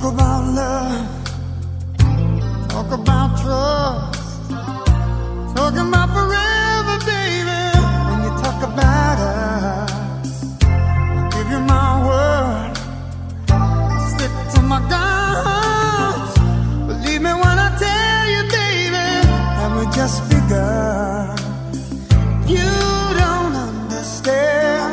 about love, talk about trust, talking about forever, baby. When you talk about us, I'll give you my word, I'll stick to my guns. Believe me when I tell you, baby, that we just begun. You don't understand.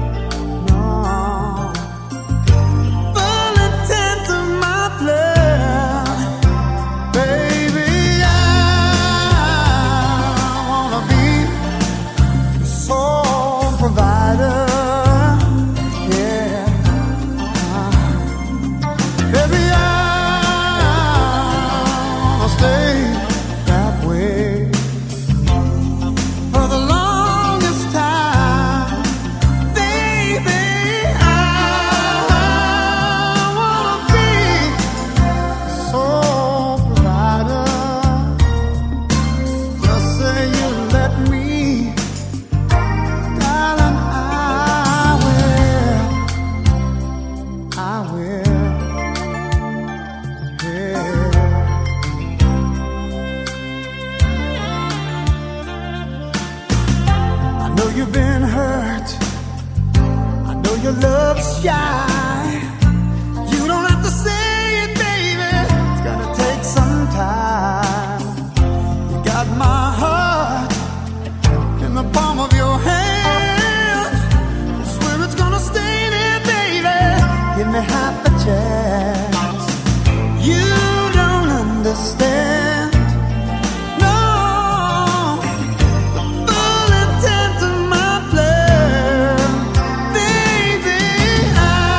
You've been hurt, I know your love's shy. You don't have to say it, baby, it's gonna take some time. You got my heart in the palm of your hand. I swear it's gonna stay there, baby. Give me half a chance. You don't understand.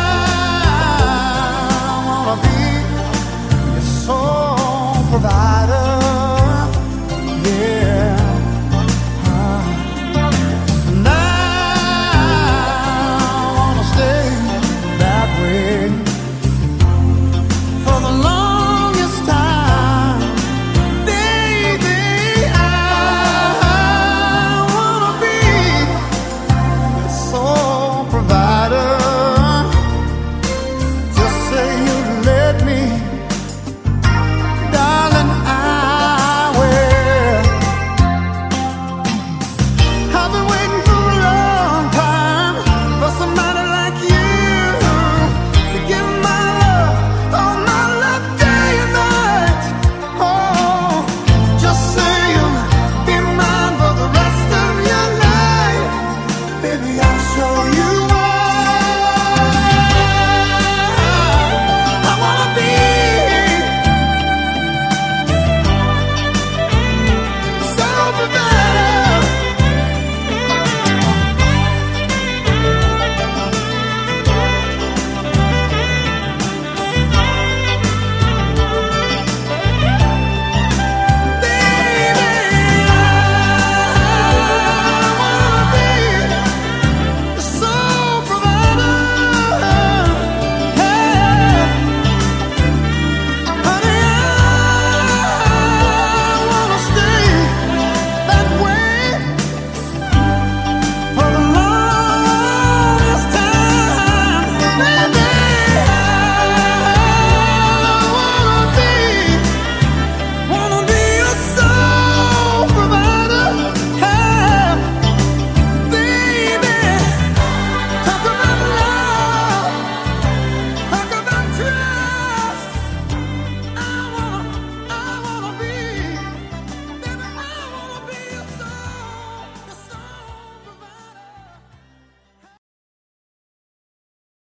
Provider.